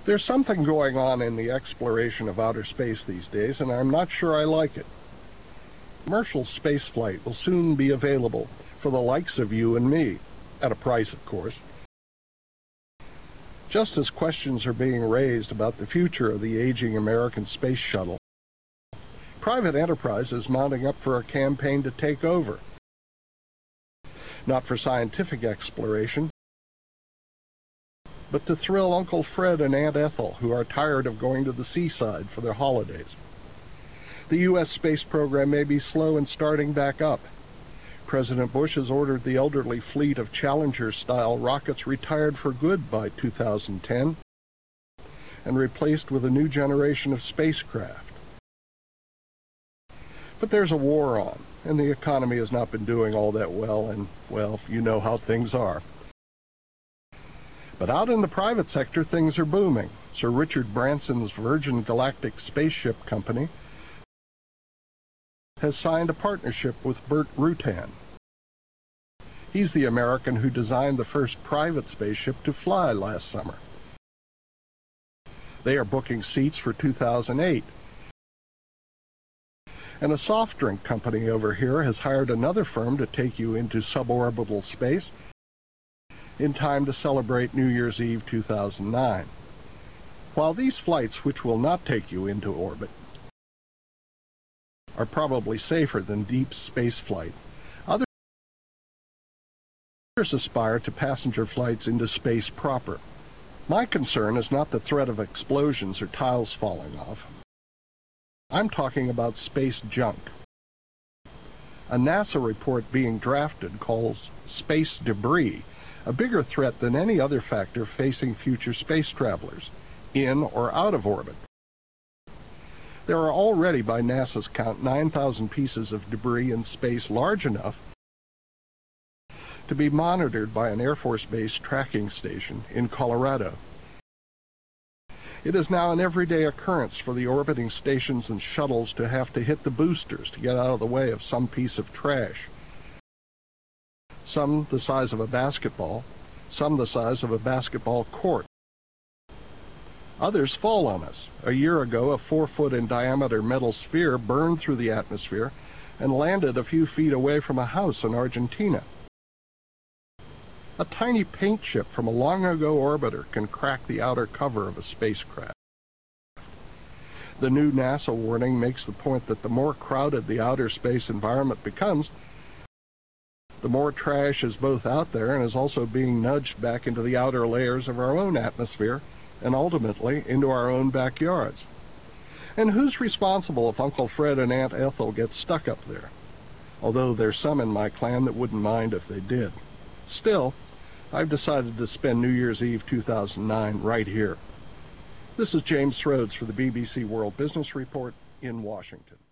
There's something going on in the exploration of outer space these days, and I'm not sure I like it. Commercial spaceflight will soon be available for the likes of you and me, at a price, of course. Just as questions are being raised about the future of the aging American space shuttle, private enterprise is mounting up for a campaign to take over. Not for scientific exploration, but to thrill Uncle Fred and Aunt Ethel, who are tired of going to the seaside for their holidays. The U.S. space program may be slow in starting back up. President Bush has ordered the elderly fleet of Challenger-style rockets retired for good by 2010 and replaced with a new generation of spacecraft. But there's a war on, and the economy has not been doing all that well, and, well, you know how things are. But out in the private sector, things are booming. Sir Richard Branson's Virgin Galactic Spaceship Company has signed a partnership with Burt Rutan. He's the American who designed the first private spaceship to fly last summer. They are booking seats for 2008. And a soft drink company over here has hired another firm to take you into suborbital space in time to celebrate New Year's Eve 2009. While these flights, which will not take you into orbit, are probably safer than deep space flight, others aspire to passenger flights into space proper. My concern is not the threat of explosions or tiles falling off. I'm talking about space junk. A NASA report being drafted calls space debris a bigger threat than any other factor facing future space travelers, in or out of orbit. There are already, by NASA's count, 9,000 pieces of debris in space large enough to be monitored by an Air Force Base tracking station in Colorado. It is now an everyday occurrence for the orbiting stations and shuttles to have to hit the boosters to get out of the way of some piece of trash. Some the size of a basketball, some the size of a basketball court. Others fall on us. A year ago, a 4-foot in diameter metal sphere burned through the atmosphere and landed a few feet away from a house in Argentina. A tiny paint chip from a long ago orbiter can crack the outer cover of a spacecraft. The new NASA warning makes the point that the more crowded the outer space environment becomes, the more trash is both out there and is also being nudged back into the outer layers of our own atmosphere and ultimately into our own backyards. And who's responsible if Uncle Fred and Aunt Ethel get stuck up there? Although there's some in my clan that wouldn't mind if they did. Still, I've decided to spend New Year's Eve 2009 right here. This is James Rhodes for the BBC World Business Report in Washington.